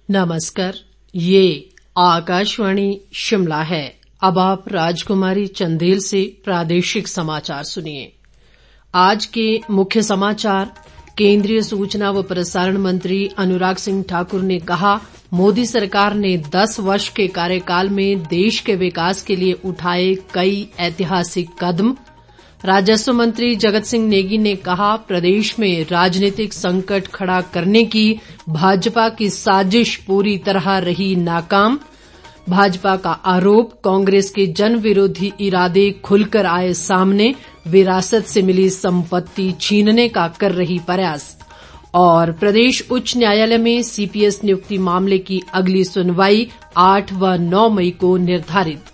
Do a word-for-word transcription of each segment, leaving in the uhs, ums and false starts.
नमस्कार, ये आकाशवाणी शिमला है। अब आप राजकुमारी चंदेल से प्रादेशिक समाचार सुनिए। आज के मुख्य समाचार। केंद्रीय सूचना व प्रसारण मंत्री अनुराग सिंह ठाकुर ने कहा, मोदी सरकार ने दस वर्ष के कार्यकाल में देश के विकास के लिए उठाए कई ऐतिहासिक कदम। राजस्व मंत्री जगत सिंह नेगी ने कहा, प्रदेश में राजनीतिक संकट खड़ा करने की भाजपा की साजिश पूरी तरह रही नाकाम। भाजपा का आरोप, कांग्रेस के जन विरोधी इरादे खुलकर आए सामने, विरासत से मिली संपत्ति छीनने का कर रही प्रयास। और प्रदेश उच्च न्यायालय में सीपीएस नियुक्ति मामले की अगली सुनवाई आठ व नौ मई को निर्धारित।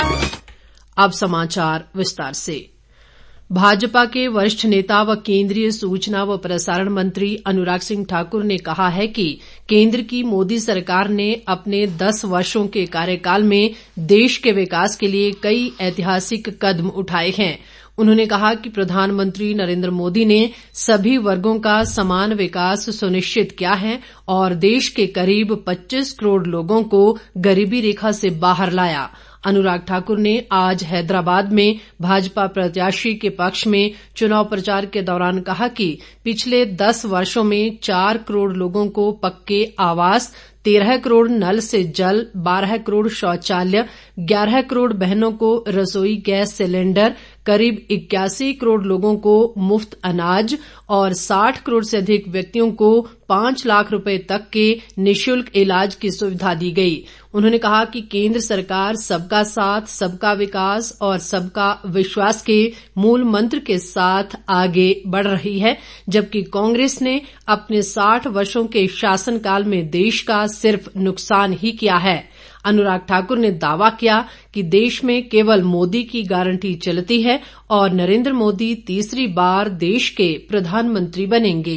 अब समाचार विस्तार से। भाजपा के वरिष्ठ नेता व केंद्रीय सूचना व प्रसारण मंत्री अनुराग सिंह ठाकुर ने कहा है कि केंद्र की मोदी सरकार ने अपने दस वर्षों के कार्यकाल में देश के विकास के लिए कई ऐतिहासिक कदम उठाए हैं। उन्होंने कहा कि प्रधानमंत्री नरेंद्र मोदी ने सभी वर्गों का समान विकास सुनिश्चित किया है और देश के करीब पच्चीस करोड़ लोगों को गरीबी रेखा से बाहर लाया। अनुराग ठाकुर ने आज हैदराबाद में भाजपा प्रत्याशी के पक्ष में चुनाव प्रचार के दौरान कहा कि पिछले दस वर्षों में चार करोड़ लोगों को पक्के आवास, तेरह करोड़ नल से जल, बारह करोड़ शौचालय, ग्यारह करोड़ बहनों को रसोई गैस सिलेंडर, करीब इक्यासी करोड़ लोगों को मुफ्त अनाज और साठ करोड़ से अधिक व्यक्तियों को पांच लाख रुपए तक के निशुल्क इलाज की सुविधा दी गई। उन्होंने कहा कि केंद्र सरकार सबका साथ, सबका विकास और सबका विश्वास के मूल मंत्र के साथ आगे बढ़ रही है, जबकि कांग्रेस ने अपने साठ वर्षों के शासनकाल में देश का सिर्फ नुकसान ही किया है। अनुराग ठाकुर ने दावा किया कि देश में केवल मोदी की गारंटी चलती है और नरेंद्र मोदी तीसरी बार देश के प्रधानमंत्री बनेंगे।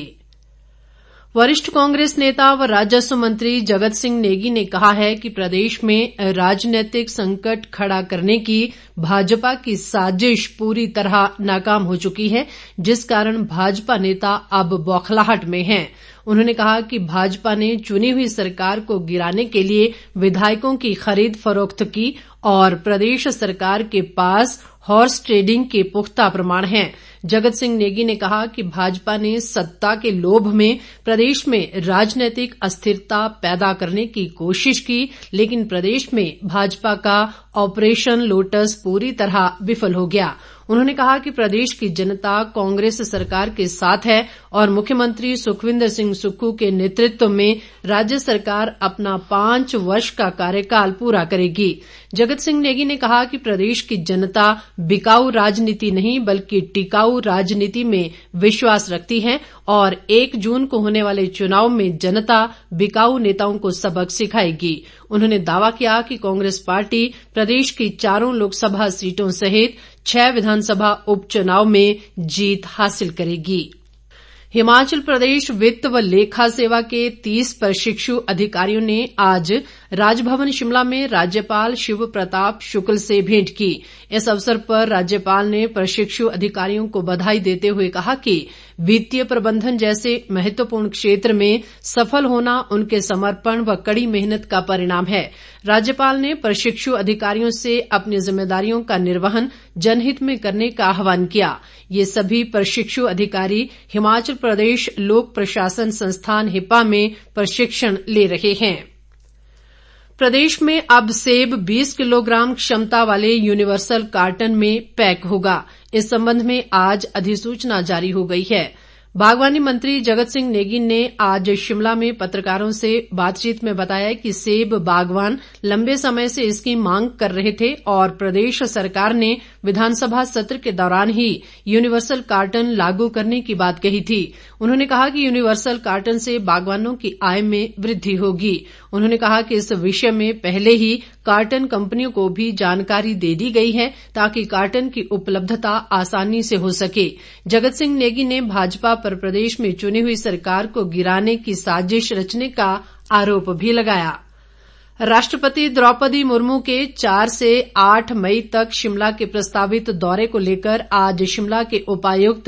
वरिष्ठ कांग्रेस नेता व राजस्व मंत्री जगत सिंह नेगी ने कहा है कि प्रदेश में राजनीतिक संकट खड़ा करने की भाजपा की साजिश पूरी तरह नाकाम हो चुकी है, जिस कारण भाजपा नेता अब बौखलाहट में हैं। उन्होंने कहा कि भाजपा ने चुनी हुई सरकार को गिराने के लिए विधायकों की खरीद फरोख्त की और प्रदेश सरकार के पास हॉर्स ट्रेडिंग के पुख्ता प्रमाण हैं। जगत सिंह नेगी ने कहा कि भाजपा ने सत्ता के लोभ में प्रदेश में राजनीतिक अस्थिरता पैदा करने की कोशिश की, लेकिन प्रदेश में भाजपा का ऑपरेशन लोटस पूरी तरह विफल हो गया। उन्होंने कहा कि प्रदेश की जनता कांग्रेस सरकार के साथ है और मुख्यमंत्री सुखविंदर सिंह सुक्खू के नेतृत्व में राज्य सरकार अपना पांच वर्ष का कार्यकाल पूरा करेगी। जगत सिंह नेगी ने कहा कि प्रदेश की जनता बिकाऊ राजनीति नहीं बल्कि टिकाऊ राजनीति में विश्वास रखती है और एक जून को होने वाले चुनाव में जनता बिकाऊ नेताओं को सबक सिखाएगी। उन्होंने दावा किया कि कांग्रेस पार्टी प्रदेश की चारों लोकसभा सीटों सहित छह विधानसभा उपचुनाव में जीत हासिल करेगी। हिमाचल प्रदेश वित्त व लेखा सेवा के तीस प्रशिक्षु अधिकारियों ने आज राजभवन शिमला में राज्यपाल शिव प्रताप शुक्ल से भेंट की। इस अवसर पर राज्यपाल ने प्रशिक्षु अधिकारियों को बधाई देते हुए कहा कि वित्तीय प्रबंधन जैसे महत्वपूर्ण क्षेत्र में सफल होना उनके समर्पण व कड़ी मेहनत का परिणाम है। राज्यपाल ने प्रशिक्षु अधिकारियों से अपनी जिम्मेदारियों का निर्वहन जनहित में करने का आह्वान किया। ये सभी प्रशिक्षु अधिकारी हिमाचल प्रदेश लोक प्रशासन संस्थान हिपा में प्रशिक्षण ले रहे हैं। प्रदेश में अब सेब बीस किलोग्राम क्षमता वाले यूनिवर्सल कार्टन में पैक होगा। इस संबंध में आज अधिसूचना जारी हो गई है। बागवानी मंत्री जगत सिंह नेगी ने आज शिमला में पत्रकारों से बातचीत में बताया कि सेब बागवान लंबे समय से इसकी मांग कर रहे थे और प्रदेश सरकार ने विधानसभा सत्र के दौरान ही यूनिवर्सल कार्टन लागू करने की बात कही थी। उन्होंने कहा कि यूनिवर्सल कार्टन से बागवानों की आय में वृद्धि होगी। उन्होंने कहा कि इस विषय में पहले ही कार्टन कंपनियों को भी जानकारी दे दी गई है ताकि कार्टन की उपलब्धता आसानी से हो सके। जगत सिंह नेगी ने भाजपा पर प्रदेश में चुनी हुई सरकार को गिराने की साजिश रचने का आरोप भी लगाया। राष्ट्रपति द्रौपदी मुर्मू के चार से आठ मई तक शिमला के प्रस्तावित दौरे को लेकर आज शिमला के उपायुक्त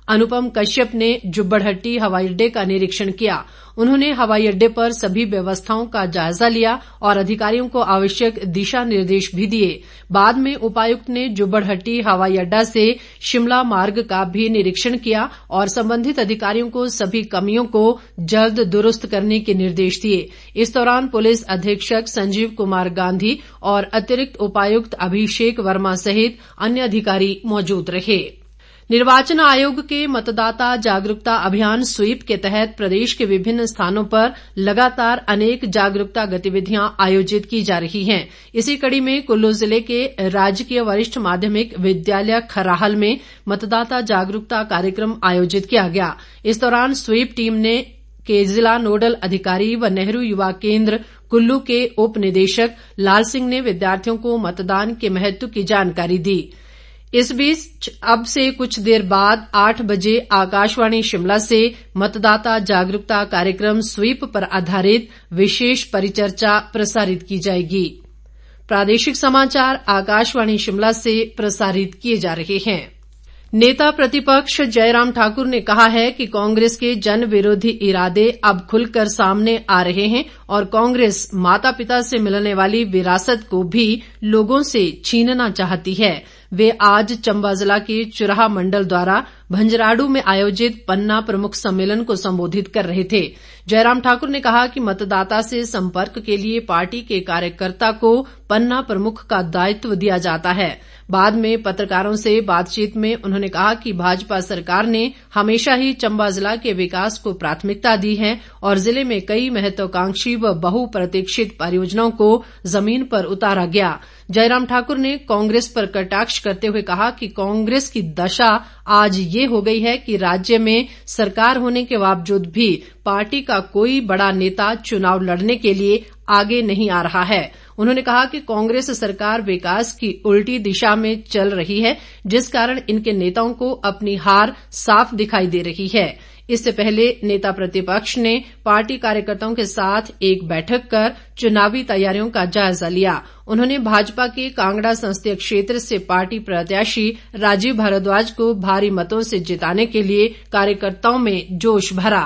अनुपम कश्यप ने जुब्बड़हट्टी हवाई अड्डे का निरीक्षण किया। उन्होंने हवाई अड्डे पर सभी व्यवस्थाओं का जायजा लिया और अधिकारियों को आवश्यक दिशा निर्देश भी दिए। बाद में उपायुक्त ने जुब्बड़हट्टी हवाई अड्डा से शिमला मार्ग का भी निरीक्षण किया और संबंधित अधिकारियों को सभी कमियों को जल्द दुरुस्त करने के निर्देश दिए। इस दौरान पुलिस अधीक्षक संजीव कुमार गांधी और अतिरिक्त उपायुक्त अभिषेक वर्मा सहित अन्य अधिकारी मौजूद रहे। निर्वाचन आयोग के मतदाता जागरूकता अभियान स्वीप के तहत प्रदेश के विभिन्न स्थानों पर लगातार अनेक जागरूकता गतिविधियां आयोजित की जा रही हैं। इसी कड़ी में कुल्लू जिले के राजकीय वरिष्ठ माध्यमिक विद्यालय खराहल में मतदाता जागरूकता कार्यक्रम आयोजित किया गया। इस दौरान स्वीप टीम ने के जिला नोडल अधिकारी व नेहरू युवा केंद्र कुल्लू के उप निदेशक लाल सिंह ने विद्यार्थियों को मतदान के महत्व की जानकारी दी। इस बीच अब से कुछ देर बाद आठ बजे आकाशवाणी शिमला से मतदाता जागरूकता कार्यक्रम स्वीप पर आधारित विशेष परिचर्चा प्रसारित की जाएगी। प्रादेशिक समाचार आकाशवाणी शिमला से प्रसारित किए जा रहे हैं। नेता प्रतिपक्ष जयराम ठाकुर ने कहा है कि कांग्रेस के जन विरोधी इरादे अब खुलकर सामने आ रहे हैं और कांग्रेस माता पिता से मिलने वाली विरासत को भी लोगों से छीनना चाहती है। वे आज चंबा जिला के चुराह मंडल द्वारा भंजराडू में आयोजित पन्ना प्रमुख सम्मेलन को संबोधित कर रहे थे। जयराम ठाकुर ने कहा कि मतदाता से संपर्क के लिए पार्टी के कार्यकर्ता को पन्ना प्रमुख का दायित्व दिया जाता है। बाद में पत्रकारों से बातचीत में उन्होंने कहा कि भाजपा सरकार ने हमेशा ही चंबा जिला के विकास को प्राथमिकता दी है और जिले में कई महत्वाकांक्षी व बहुप्रतीक्षित परियोजनाओं को जमीन पर उतारा गया। जयराम ठाकुर ने कांग्रेस पर कटाक्ष करते हुए कहा कि कांग्रेस की दशा आज ये हो गई है कि राज्य में सरकार होने के बावजूद भी पार्टी का कोई बड़ा नेता चुनाव लड़ने के लिए आगे नहीं आ रहा है। उन्होंने कहा कि कांग्रेस सरकार विकास की उल्टी दिशा में चल रही है, जिस कारण इनके नेताओं को अपनी हार साफ दिखाई दे रही है। इससे पहले नेता प्रतिपक्ष ने पार्टी कार्यकर्ताओं के साथ एक बैठक कर चुनावी तैयारियों का जायजा लिया। उन्होंने भाजपा के कांगड़ा संसदीय क्षेत्र से पार्टी प्रत्याशी राजीव भारद्वाज को भारी मतों से जिताने के लिए कार्यकर्ताओं में जोश भरा।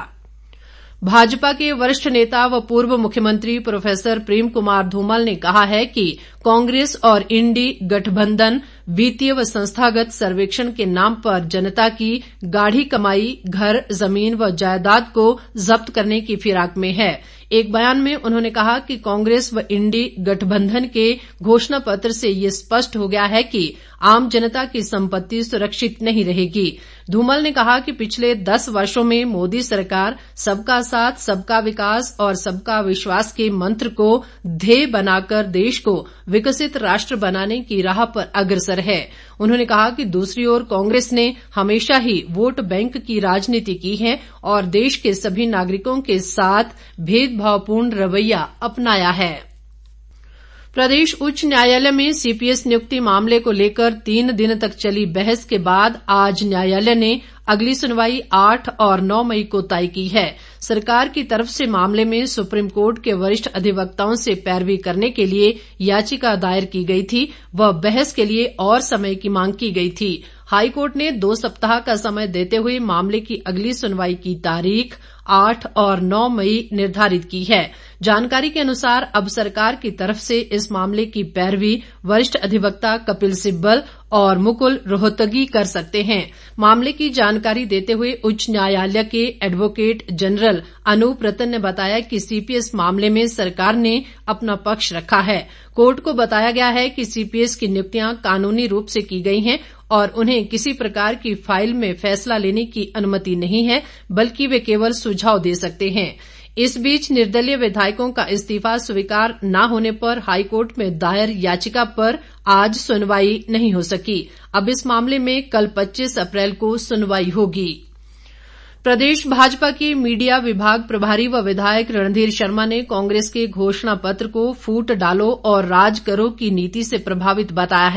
भाजपा के वरिष्ठ नेता व पूर्व मुख्यमंत्री प्रोफेसर प्रेम कुमार धूमल ने कहा है कि कांग्रेस और इंडी गठबंधन वित्तीय व संस्थागत सर्वेक्षण के नाम पर जनता की गाढ़ी कमाई, घर, जमीन व जायदाद को जब्त करने की फिराक में है। एक बयान में उन्होंने कहा कि कांग्रेस व इंडी गठबंधन के घोषणा पत्र से ये स्पष्ट हो गया है कि आम जनता की संपत्ति सुरक्षित नहीं रहेगी। धूमल ने कहा कि पिछले दस वर्षों में मोदी सरकार सबका साथ, सबका विकास और सबका विश्वास के मंत्र को ध्येय बनाकर देश को विकसित राष्ट्र बनाने की राह पर अग्रसर है। उन्होंने कहा कि दूसरी ओर कांग्रेस ने हमेशा ही वोट बैंक की राजनीति की है और देश के सभी नागरिकों के साथ भेदभावपूर्ण रवैया अपनाया है। प्रदेश उच्च न्यायालय में सीपीएस नियुक्ति मामले को लेकर तीन दिन तक चली बहस के बाद आज न्यायालय ने अगली सुनवाई आठ और नौ मई को तय की है। सरकार की तरफ से मामले में सुप्रीम कोर्ट के वरिष्ठ अधिवक्ताओं से पैरवी करने के लिए याचिका दायर की गई थी व बहस के लिए और समय की मांग की गई थी। हाईकोर्ट ने दो सप्ताह का समय देते हुए मामले की अगली सुनवाई की तारीख आठ और नौ मई निर्धारित की है। जानकारी के अनुसार अब सरकार की तरफ से इस मामले की पैरवी वरिष्ठ अधिवक्ता कपिल सिब्बल और मुकुल रोहतगी कर सकते हैं। मामले की जानकारी देते हुए उच्च न्यायालय के एडवोकेट जनरल अनूप रतन ने बताया कि सीपीएस मामले में सरकार ने अपना पक्ष रखा है। कोर्ट को बताया गया है कि सीपीएस की नियुक्तियां कानूनी रूप से की गई हैं और उन्हें किसी प्रकार की फाइल में फैसला लेने की अनुमति नहीं है, बल्कि वे केवल सुझाव दे सकते हैं। इस बीच निर्दलीय विधायकों का इस्तीफा स्वीकार न होने पर हाईकोर्ट में दायर याचिका पर आज सुनवाई नहीं हो सकी। अब इस मामले में कल पच्चीस अप्रैल को सुनवाई होगी। प्रदेश भाजपा के मीडिया विभाग प्रभारी व विधायक रणधीर शर्मा ने कांग्रेस के घोषणा पत्र को फूट डालो और राज करो की नीति से प्रभावित बताया है।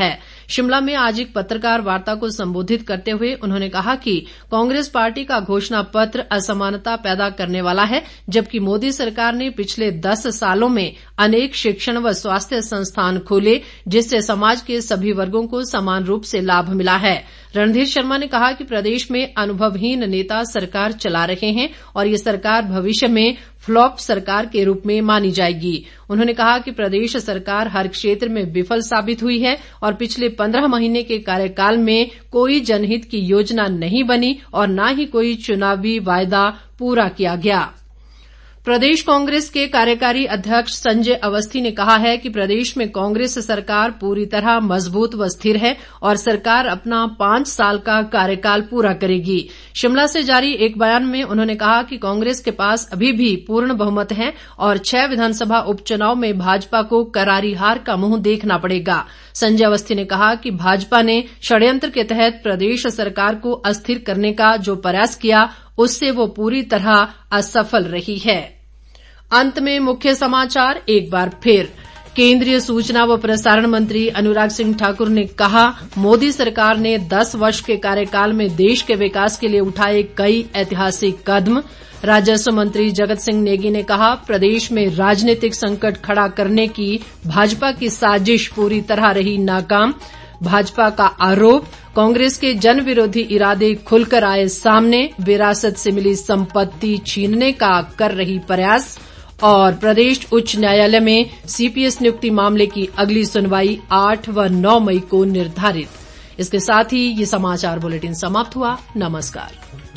शिमला में आज एक पत्रकार वार्ता को संबोधित करते हुए उन्होंने कहा कि कांग्रेस पार्टी का घोषणा पत्र असमानता पैदा करने वाला है, जबकि मोदी सरकार ने पिछले दस सालों में अनेक शिक्षण व स्वास्थ्य संस्थान खोले, जिससे समाज के सभी वर्गों को समान रूप से लाभ मिला है। रणधीर शर्मा ने कहा कि प्रदेश में अनुभवहीन नेता सरकार चला रहे हैं और ये सरकार भविष्य में फ्लॉप सरकार के रूप में मानी जाएगी। उन्होंने कहा कि प्रदेश सरकार हर क्षेत्र में विफल साबित हुई है और पिछले पंद्रह महीने के कार्यकाल में कोई जनहित की योजना नहीं बनी और न ही कोई चुनावी वायदा पूरा किया गया। प्रदेश कांग्रेस के कार्यकारी अध्यक्ष संजय अवस्थी ने कहा है कि प्रदेश में कांग्रेस सरकार पूरी तरह मजबूत व स्थिर है और सरकार अपना पांच साल का कार्यकाल पूरा करेगी। शिमला से जारी एक बयान में उन्होंने कहा कि कांग्रेस के पास अभी भी पूर्ण बहुमत है और छह विधानसभा उपचुनाव में भाजपा को करारी हार का मुंह देखना पड़ेगा। संजय अवस्थी ने कहा कि भाजपा ने षड्यंत्र के तहत प्रदेश सरकार को अस्थिर करने का जो प्रयास किया, उससे वो पूरी तरह असफल रही है। अंत में मुख्य समाचार एक बार फिर। केंद्रीय सूचना व प्रसारण मंत्री अनुराग सिंह ठाकुर ने कहा, मोदी सरकार ने दस वर्ष के कार्यकाल में देश के विकास के लिए उठाए कई ऐतिहासिक कदम। राजस्व मंत्री जगत सिंह नेगी ने कहा, प्रदेश में राजनीतिक संकट खड़ा करने की भाजपा की साजिश पूरी तरह रही नाकाम। भाजपा का आरोप, कांग्रेस के जन विरोधी इरादे खुलकर आए सामने, विरासत से मिली संपत्ति छीनने का कर रही प्रयास। और प्रदेश उच्च न्यायालय में सीपीएस नियुक्ति मामले की अगली सुनवाई आठ व नौ मई को निर्धारित। इसके साथ ही ये समाचार बुलेटिन समाप्त हुआ। नमस्कार।